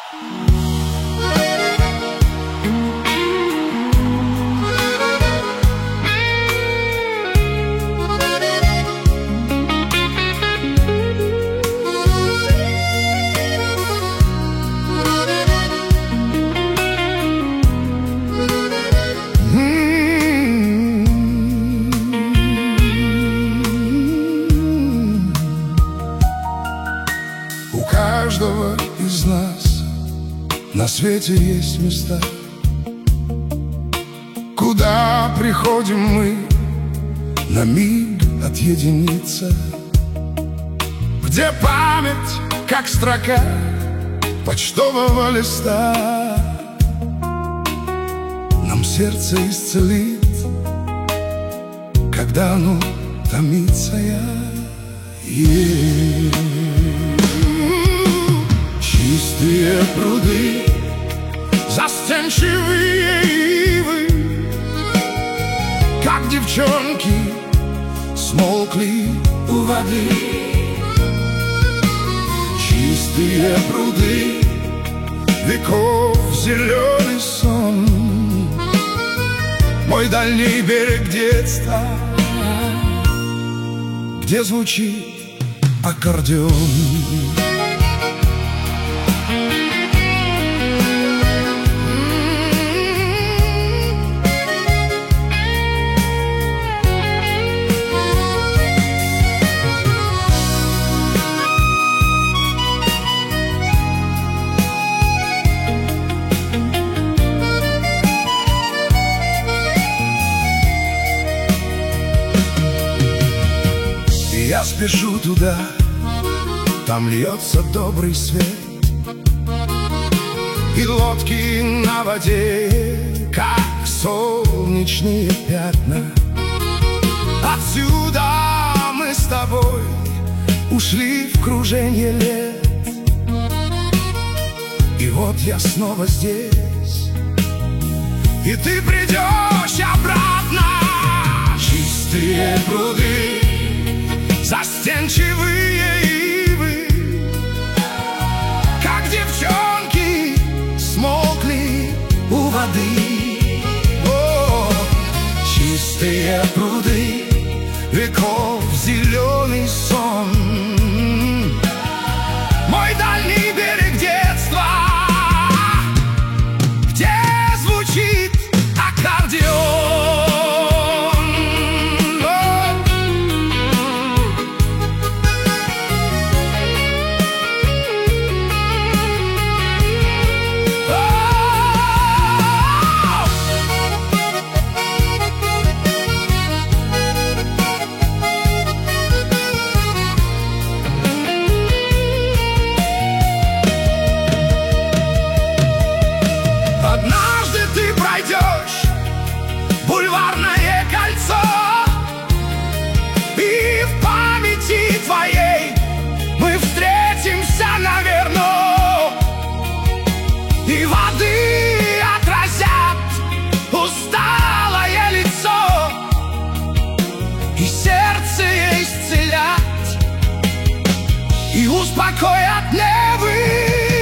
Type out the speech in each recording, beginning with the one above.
У каждого из нас на свете есть места, куда приходим мы на миг отъединиться, где память, как строка почтового листа, нам сердце исцелит, когда оно томится. Чистые пруды, застенчивые ивы, как девчонки, смолкли у воды. Чистые пруды, веков зеленый сон, мой дальний берег детства, где звучит аккордеон. Я спешу туда, там льется добрый свет, и лодки на воде, как солнечные пятна. Отсюда мы с тобой ушли в кружение лет, и вот я снова здесь, и ты придешь обратно. Чистые пруды, застенчивые ивы, как девчонки, смолкли у воды. О, чистые пруды, веков зеленый сон, мой дальний берег детства, где звучит аккордеон. Однажды ты пройдешь бульварное кольцо, и в памяти твоей мы встретимся, наверное, и воды отразят усталое лицо, и сердце исцелят, и успокоят нервы.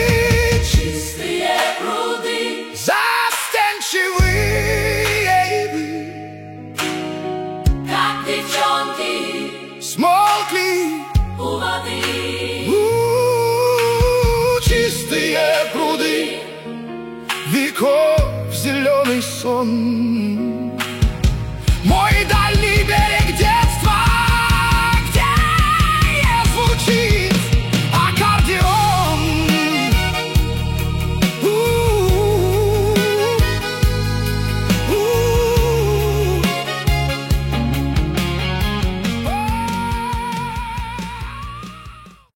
Как девчонки, Смолкли у воды. Чистые пруды, веков зеленый сон,